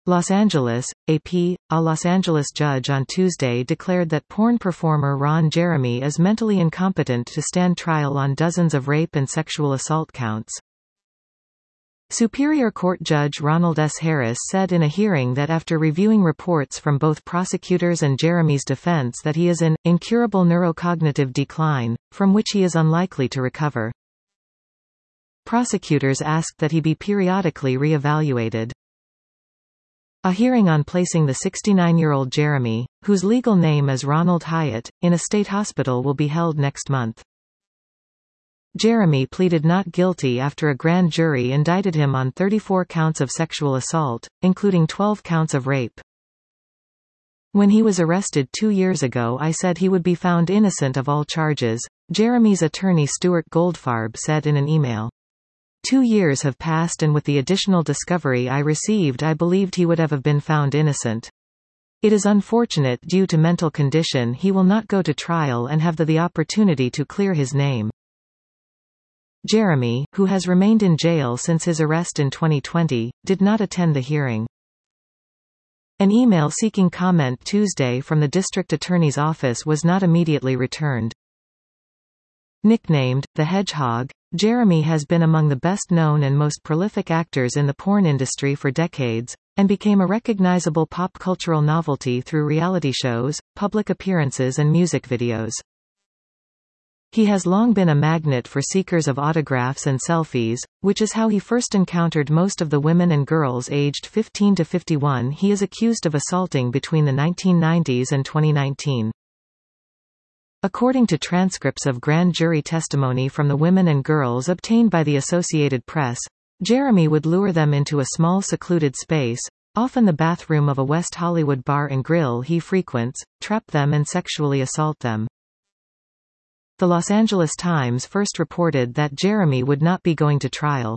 Los Angeles, AP. A Los Angeles judge on Tuesday declared that porn performer Ron Jeremy is mentally incompetent to stand trial on dozens of rape and sexual assault counts. Superior Court Judge Ronald S. Harris said in a hearing that after reviewing reports from both prosecutors and Jeremy's defense that he is in incurable neurocognitive decline, from which he is unlikely to recover. Prosecutors asked that he be periodically re-evaluated. A hearing on placing the 69-year-old Jeremy, whose legal name is Ronald Hyatt, in a state hospital will be held next month. Jeremy pleaded not guilty after a grand jury indicted him on 34 counts of sexual assault, including 12 counts of rape. When he was arrested 2 years ago, I said he would be found innocent of all charges, Jeremy's attorney Stuart Goldfarb said in an email. 2 years have passed and with the additional discovery I received I believed he would have been found innocent. It is unfortunate due to mental condition he will not go to trial and have the opportunity to clear his name. Jeremy, who has remained in jail since his arrest in 2020, did not attend the hearing. An email seeking comment Tuesday from the district attorney's office was not immediately returned. Nicknamed the Hedgehog, Jeremy has been among the best-known and most prolific actors in the porn industry for decades, and became a recognizable pop cultural novelty through reality shows, public appearances and music videos. He has long been a magnet for seekers of autographs and selfies, which is how he first encountered most of the women and girls aged 15 to 51 he is accused of assaulting between the 1990s and 2019. According to transcripts of grand jury testimony from the women and girls obtained by the Associated Press, Jeremy would lure them into a small secluded space, often the bathroom of a West Hollywood bar and grill he frequents, trap them and sexually assault them. The Los Angeles Times first reported that Jeremy would not be going to trial.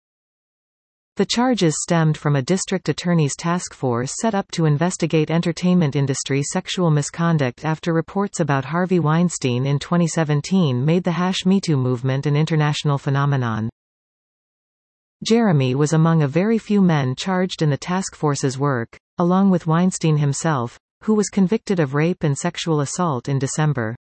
The charges stemmed from a district attorney's task force set up to investigate entertainment industry sexual misconduct after reports about Harvey Weinstein in 2017 made the #MeToo movement an international phenomenon. Jeremy was among a very few men charged in the task force's work, along with Weinstein himself, who was convicted of rape and sexual assault in December.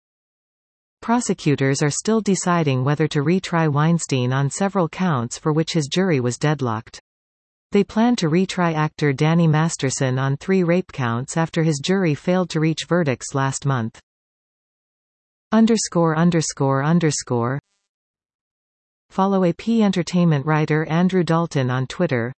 Prosecutors are still deciding whether to retry Weinstein on several counts for which his jury was deadlocked. They plan to retry actor Danny Masterson on 3 rape counts after his jury failed to reach verdicts last month. _____ Follow AP Entertainment writer Andrew Dalton on Twitter,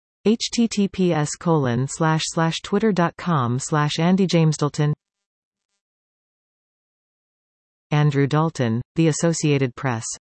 https://twitter.com/AndyJamesDalton. Andrew Dalton, The Associated Press.